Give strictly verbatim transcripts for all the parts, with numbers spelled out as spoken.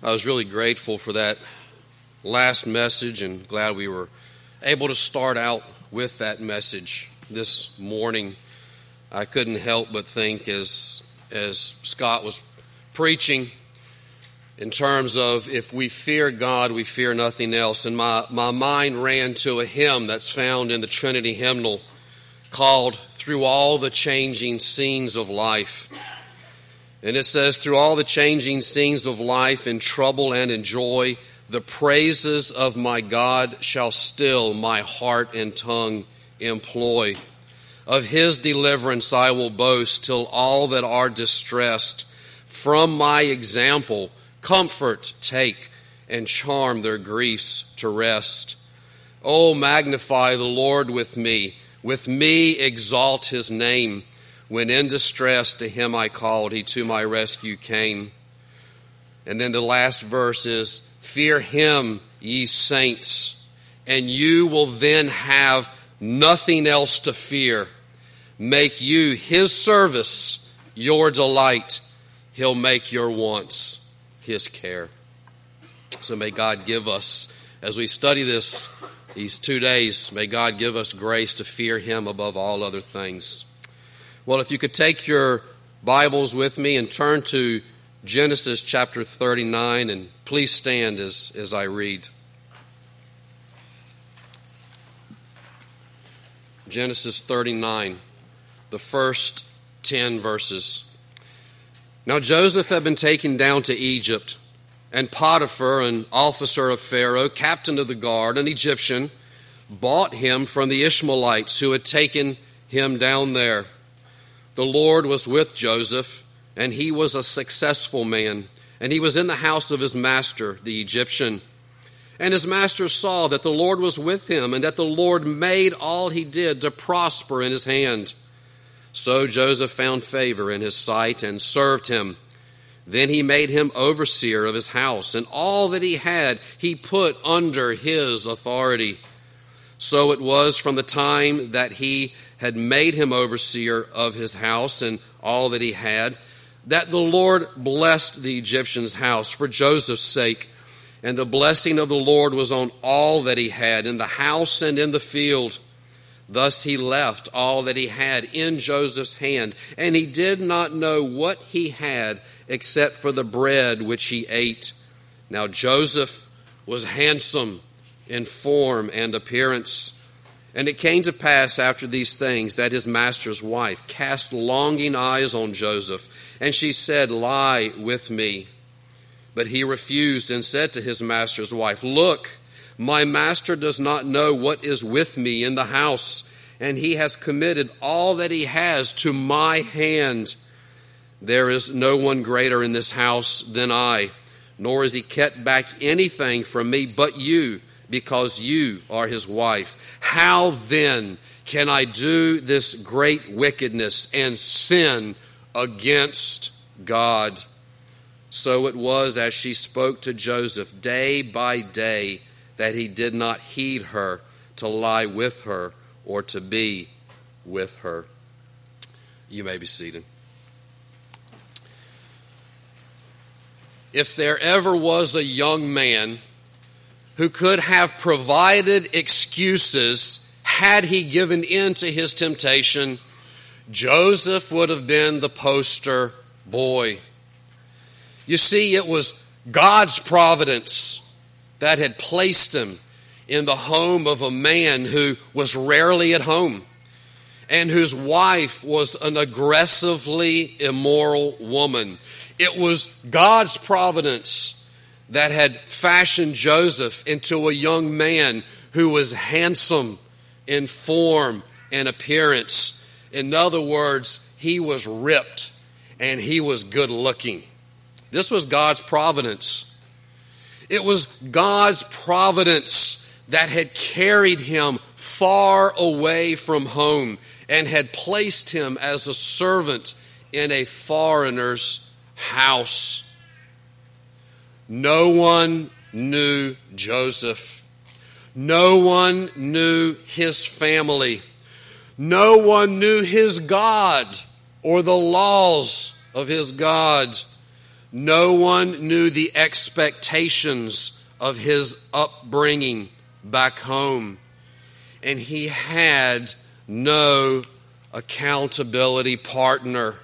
I was really grateful for that last message and glad we were able to start out with that message this morning. I couldn't help but think as as Scott was preaching in terms of if we fear God, we fear nothing else. And my, my mind ran to a hymn that's found in the Trinity hymnal called Through All the Changing Scenes of Life. And it says, through all the changing scenes of life, in trouble and in joy, the praises of my God shall still my heart and tongue employ. Of his deliverance I will boast, till all that are distressed from my example comfort take, and charm their griefs to rest. Oh, magnify the Lord with me, with me exalt his name. When in distress to him I called, he to my rescue came. And then the last verse is, fear him, ye saints, and you will then have nothing else to fear. Make you his service your delight. He'll make your wants his care. So may God give us, as we study this these two days, may God give us grace to fear him above all other things. Well, if you could take your Bibles with me and turn to Genesis chapter thirty-nine, and please stand as, as I read. Genesis thirty-nine, the first ten verses. Now Joseph had been taken down to Egypt, and Potiphar, an officer of Pharaoh, captain of the guard, an Egyptian, bought him from the Ishmaelites who had taken him down there. The Lord was with Joseph, and he was a successful man, and he was in the house of his master, the Egyptian. And his master saw that the Lord was with him, and that the Lord made all he did to prosper in his hand. So Joseph found favor in his sight and served him. Then he made him overseer of his house, and all that he had he put under his authority. So it was from the time that he had made him overseer of his house and all that he had, that the Lord blessed the Egyptian's house for Joseph's sake. And the blessing of the Lord was on all that he had, in the house and in the field. Thus he left all that he had in Joseph's hand, and he did not know what he had except for the bread which he ate. Now Joseph was handsome in form and appearance. And it came to pass after these things that his master's wife cast longing eyes on Joseph, and she said, lie with me. But he refused and said to his master's wife, look, my master does not know what is with me in the house, and he has committed all that he has to my hand. There is no one greater in this house than I, nor has he kept back anything from me but you, because you are his wife. How then can I do this great wickedness and sin against God? So it was as she spoke to Joseph day by day that he did not heed her to lie with her or to be with her. You may be seated. If there ever was a young man who could have provided excuses had he given in to his temptation, Joseph would have been the poster boy. You see, it was God's providence that had placed him in the home of a man who was rarely at home and whose wife was an aggressively immoral woman. It was God's providence that had fashioned Joseph into a young man who was handsome in form and appearance. In other words, he was ripped and he was good looking. This was God's providence. It was God's providence that had carried him far away from home and had placed him as a servant in a foreigner's house. No one knew Joseph. No one knew his family. No one knew his God or the laws of his God. No one knew the expectations of his upbringing back home. And he had no accountability partner.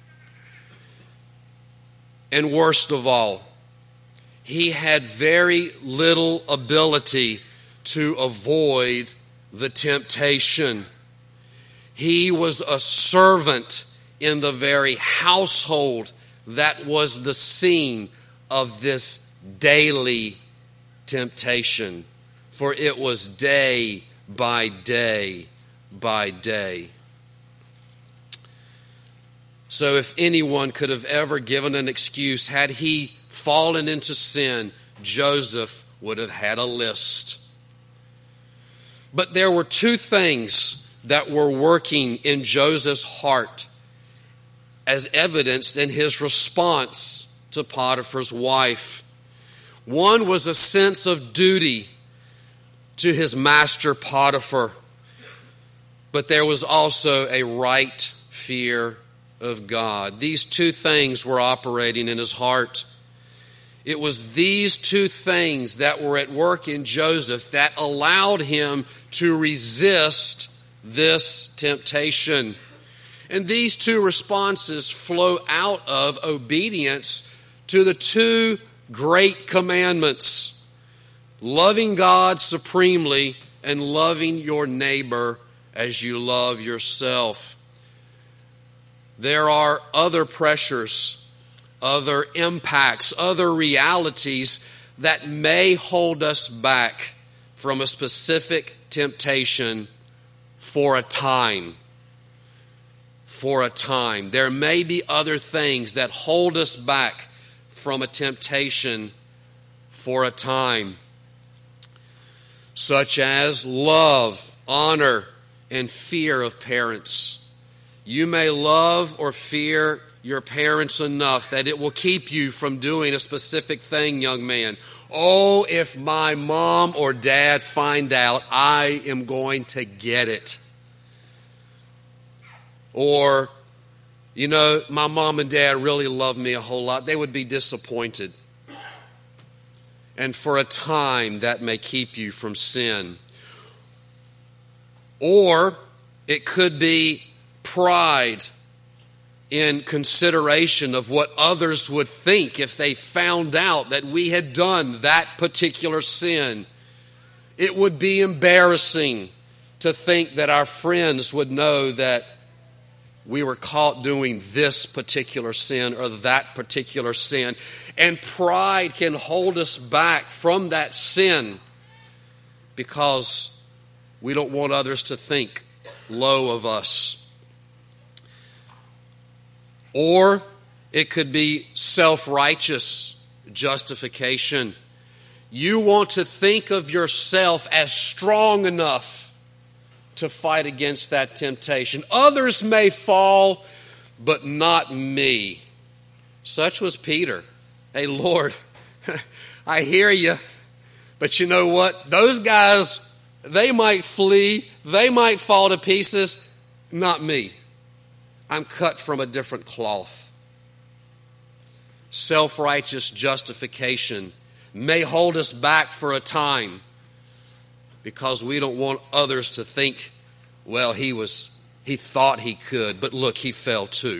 And worst of all, he had very little ability to avoid the temptation. He was a servant in the very household that was the scene of this daily temptation. For it was day by day by day. So if anyone could have ever given an excuse, had he fallen into sin, Joseph would have had a list. But there were two things that were working in Joseph's heart, as evidenced in his response to Potiphar's wife. One was a sense of duty to his master Potiphar, but there was also a right fear of God. These two things were operating in his heart. It was these two things that were at work in Joseph that allowed him to resist this temptation. And these two responses flow out of obedience to the two great commandments: loving God supremely and loving your neighbor as you love yourself. There are other pressures, other impacts, other realities that may hold us back from a specific temptation for a time. For a time. There may be other things that hold us back from a temptation for a time, such as love, honor, and fear of parents. You may love or fear your parents enough that it will keep you from doing a specific thing, young man. Oh, if my mom or dad find out, I am going to get it. Or, you know, my mom and dad really love me a whole lot. They would be disappointed. And for a time, that may keep you from sin. Or it could be pride in consideration of what others would think if they found out that we had done that particular sin. It would be embarrassing to think that our friends would know that we were caught doing this particular sin or that particular sin. And pride can hold us back from that sin because we don't want others to think low of us. Or it could be self-righteous justification. You want to think of yourself as strong enough to fight against that temptation. Others may fall, but not me. Such was Peter. Hey, Lord, I hear you, but you know what? Those guys, they might flee, they might fall to pieces, not me. I'm cut from a different cloth. Self-righteous justification may hold us back for a time because we don't want others to think, well, he was, he thought he could, but look, he fell too.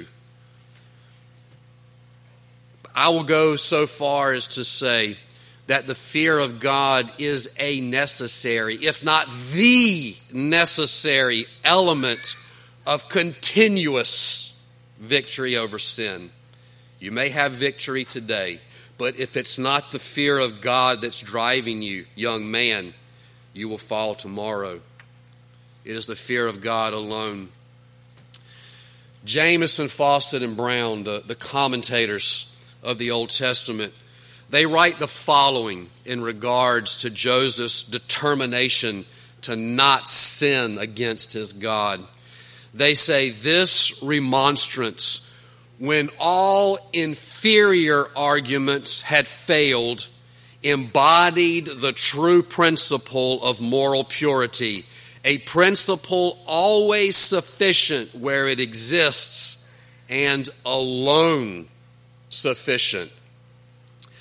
I will go so far as to say that the fear of God is a necessary, if not the necessary element of continuous victory over sin. You may have victory today, but if it's not the fear of God that's driving you, young man, you will fall tomorrow. It is the fear of God alone. Jamieson, Fawcett, and Brown, the, the commentators of the Old Testament, they write the following in regards to Joseph's determination to not sin against his God. They say, this remonstrance, when all inferior arguments had failed, embodied the true principle of moral purity, a principle always sufficient where it exists and alone sufficient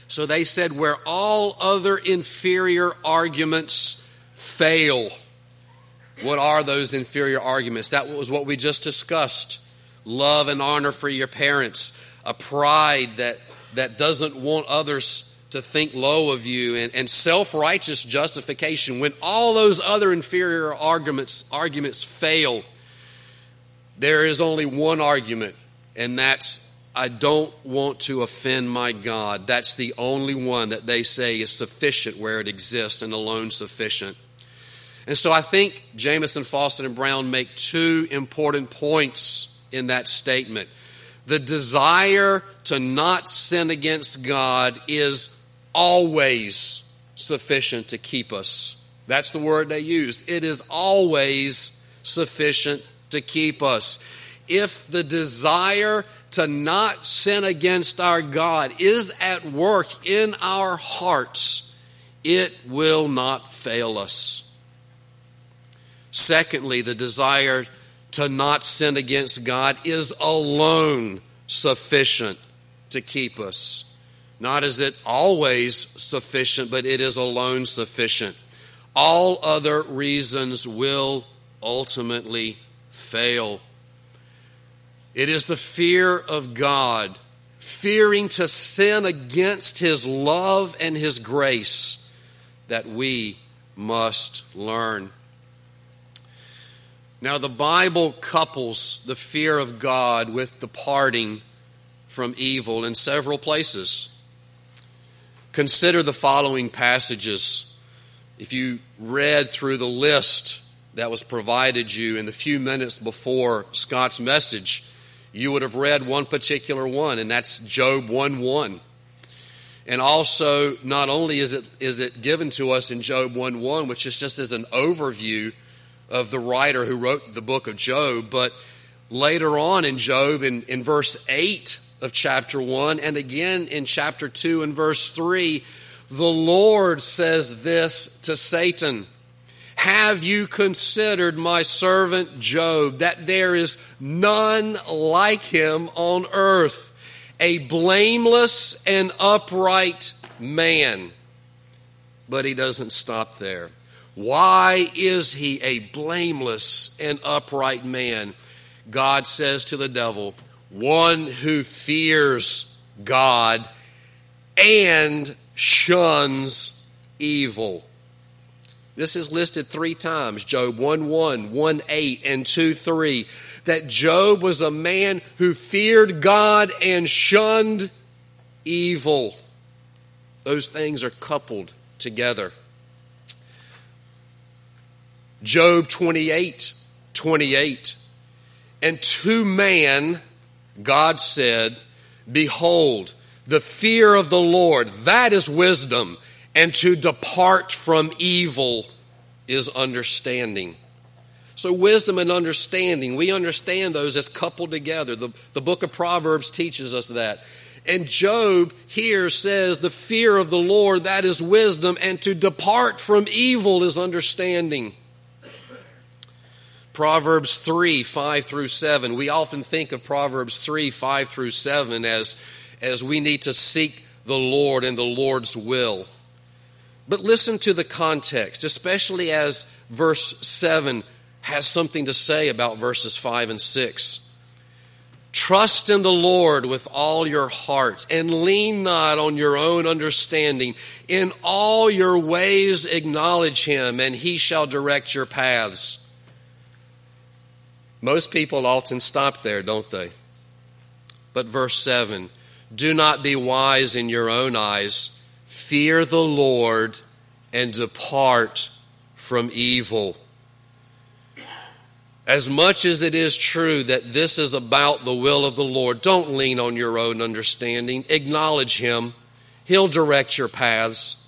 So they said, where all other inferior arguments fail. What are those inferior arguments? That was what we just discussed. Love and honor for your parents, a pride that, that doesn't want others to think low of you, and, and self-righteous justification. When all those other inferior arguments, arguments fail, there is only one argument, and that's, I don't want to offend my God. That's the only one that they say is sufficient where it exists and alone sufficient. And so I think Jamieson, Fausset, and Brown make two important points in that statement. The desire to not sin against God is always sufficient to keep us. That's the word they use. It is always sufficient to keep us. If the desire to not sin against our God is at work in our hearts, it will not fail us. Secondly, the desire to not sin against God is alone sufficient to keep us. Not is it always sufficient, but it is alone sufficient. All other reasons will ultimately fail. It is the fear of God, fearing to sin against His love and His grace, that we must learn. Now, the Bible couples the fear of God with departing from evil in several places. Consider the following passages. If you read through the list that was provided you in the few minutes before Scott's message, you would have read one particular one, and that's Job one one. And also, not only is it is it given to us in Job one one, which is just as an overview of the writer who wrote the book of Job, but later on in Job, in, in verse eight of chapter one, and again in chapter two and verse three, the Lord says this to Satan: have you considered my servant Job, that there is none like him on earth, a blameless and upright man? But he doesn't stop there. Why is he a blameless and upright man? God says to the devil, one who fears God and shuns evil. This is listed three times, Job one one, one eight, and two three, that Job was a man who feared God and shunned evil. Those things are coupled together. Job twenty-eight, twenty-eight, and to man God said, behold, the fear of the Lord, that is wisdom, and to depart from evil is understanding. So wisdom and understanding, we understand those as coupled together. The, the book of Proverbs teaches us that. And Job here says the fear of the Lord, that is wisdom, and to depart from evil is understanding. Proverbs three, five through seven. We often think of Proverbs three, five through seven as, as we need to seek the Lord and the Lord's will. But listen to the context, especially as verse seven has something to say about verses five and six. Trust in the Lord with all your heart, and lean not on your own understanding. In all your ways acknowledge Him, and He shall direct your paths. Most people often stop there, don't they? But verse seven, do not be wise in your own eyes. Fear the Lord and depart from evil. As much as it is true that this is about the will of the Lord, don't lean on your own understanding. Acknowledge Him. He'll direct your paths.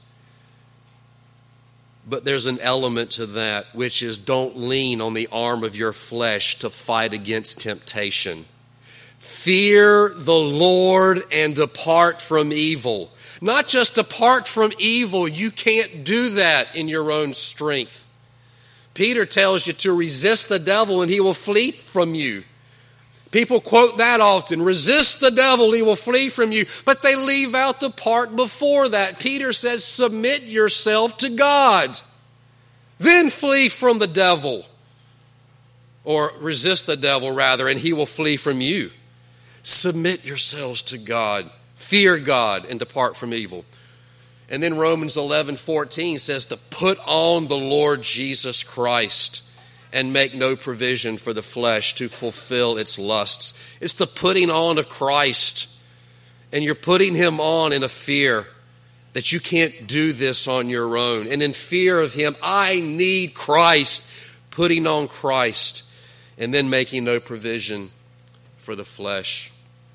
But there's an element to that, which is don't lean on the arm of your flesh to fight against temptation. Fear the Lord and depart from evil. Not just depart from evil. You can't do that in your own strength. Peter tells you to resist the devil and he will flee from you. People quote that often. Resist the devil, he will flee from you. But they leave out the part before that. Peter says, submit yourself to God. Then flee from the devil. Or resist the devil, rather, and he will flee from you. Submit yourselves to God. Fear God and depart from evil. And then Romans eleven fourteen says to put on the Lord Jesus Christ and make no provision for the flesh to fulfill its lusts. It's the putting on of Christ. And you're putting him on in a fear that you can't do this on your own. And in fear of him, I need Christ. Putting on Christ and then making no provision for the flesh.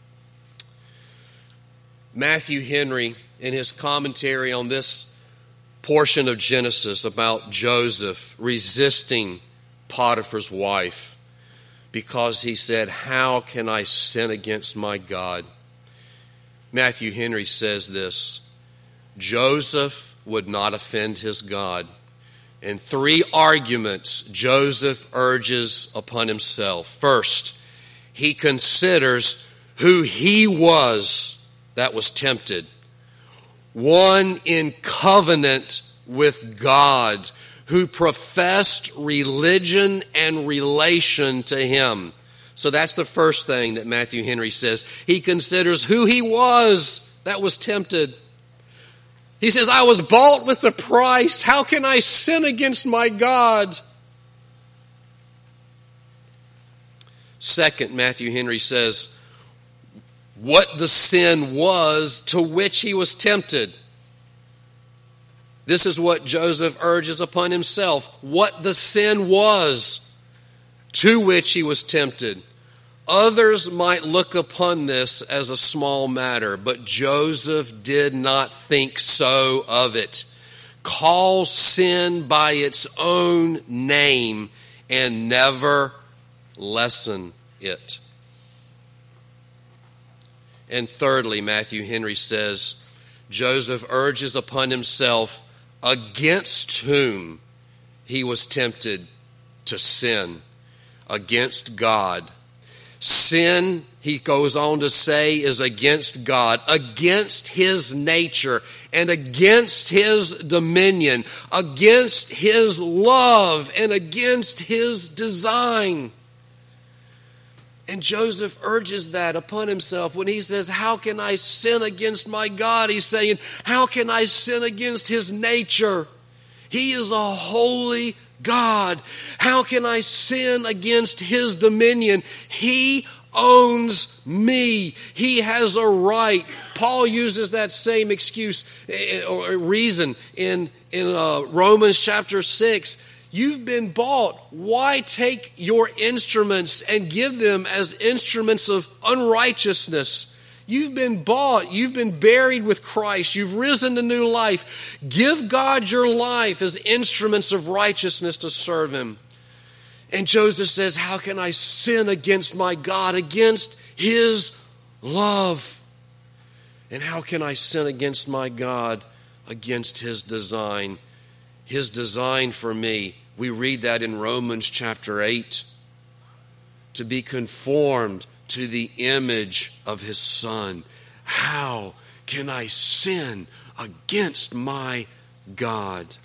Matthew Henry, in his commentary on this portion of Genesis about Joseph resisting Potiphar's wife because he said, how can I sin against my God? Matthew Henry says this, Joseph would not offend his God. In three arguments, Joseph urges upon himself. First, he considers who he was that was tempted. One in covenant with God, who professed religion and relation to him. So that's the first thing that Matthew Henry says. He considers who he was that was tempted. He says, I was bought with the price. How can I sin against my God? Second, Matthew Henry says, what the sin was to which he was tempted. This is what Joseph urges upon himself, what the sin was to which he was tempted. Others might look upon this as a small matter, but Joseph did not think so of it. Call sin by its own name and never lessen it. And thirdly, Matthew Henry says, Joseph urges upon himself against whom he was tempted to sin, against God. Sin, he goes on to say, is against God, against his nature, and against his dominion, against his love, and against his design. And Joseph urges that upon himself when he says, how can I sin against my God? He's saying, how can I sin against his nature? He is a holy God. How can I sin against his dominion? He owns me. He has a right. Paul uses that same excuse or reason in, in uh, Romans chapter six. You've been bought. Why take your instruments and give them as instruments of unrighteousness? You've been bought. You've been buried with Christ. You've risen to new life. Give God your life as instruments of righteousness to serve him. And Joseph says, how can I sin against my God, against his love? And how can I sin against my God, against his design? His design for me. We read that in Romans chapter eight. To be conformed to the image of his Son. How can I sin against my God?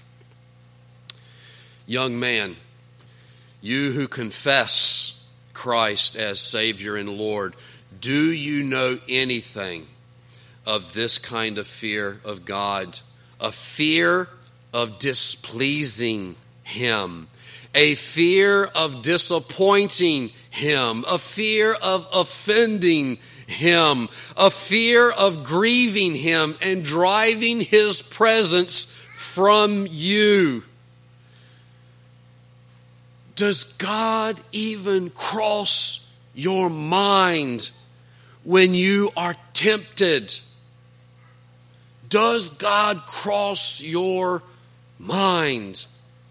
Young man, you who confess Christ as Savior and Lord, do you know anything of this kind of fear of God? A fear of displeasing him, a fear of disappointing him, a fear of offending him, a fear of grieving him and driving his presence from you. Does God even cross your mind when you are tempted? Does God cross your mind?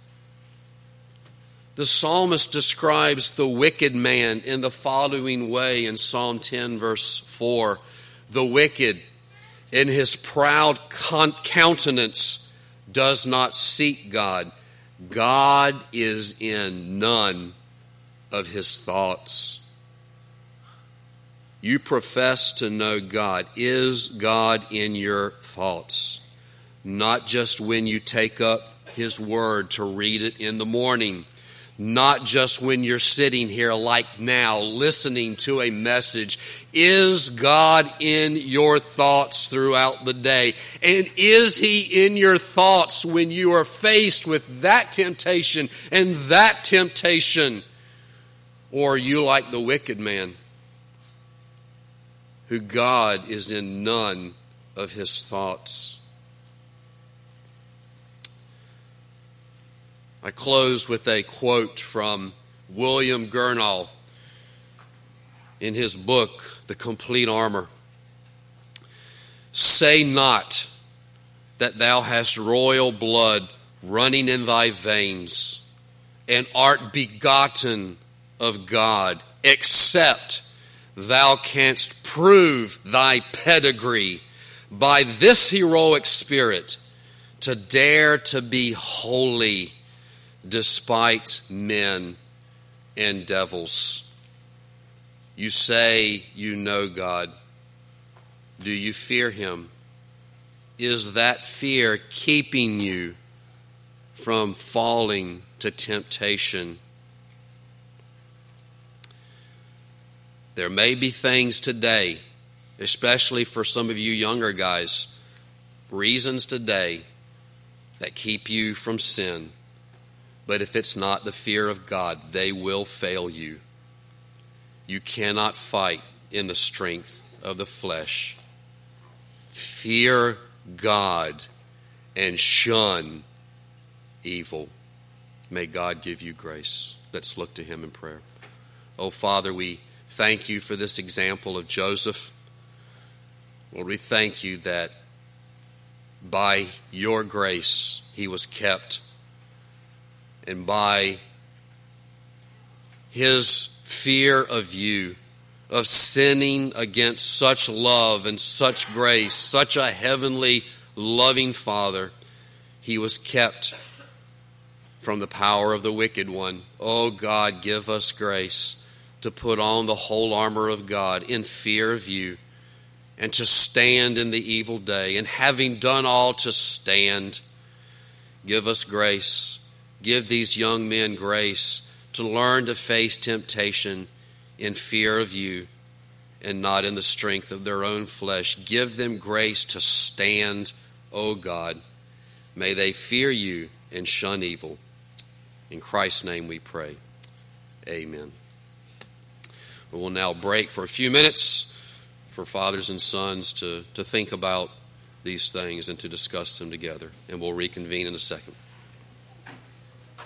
The psalmist describes the wicked man in the following way in Psalm ten, verse four. The wicked, in his proud countenance, does not seek God. God is in none of his thoughts. You profess to know God. Is God in your thoughts? Not just when you take up His Word to read it in the morning. Not just when you're sitting here like now listening to a message. Is God in your thoughts throughout the day? And is He in your thoughts when you are faced with that temptation and that temptation? Or are you like the wicked man, who God is in none of his thoughts? I close with a quote from William Gurnall in his book, The Complete Armor. Say not that thou hast royal blood running in thy veins, and art begotten of God, except thou canst prove thy pedigree by this heroic spirit to dare to be holy despite men and devils. You say you know God. Do you fear Him? Is that fear keeping you from falling to temptation? There may be things today, especially for some of you younger guys, reasons today that keep you from sin. But if it's not the fear of God, they will fail you. You cannot fight in the strength of the flesh. Fear God and shun evil. May God give you grace. Let's look to Him in prayer. Oh, Father, we thank You for this example of Joseph. Lord, we thank You that by Your grace he was kept, and by his fear of You, of sinning against such love and such grace, such a heavenly, loving Father, he was kept from the power of the wicked one. Oh God, give us grace to put on the whole armor of God in fear of You, and to stand in the evil day. And having done all to stand, give us grace. Give these young men grace to learn to face temptation in fear of You and not in the strength of their own flesh. Give them grace to stand, O God. May they fear You and shun evil. In Christ's name we pray. Amen. We will now break for a few minutes for fathers and sons to, to think about these things and to discuss them together. And we'll reconvene in a second.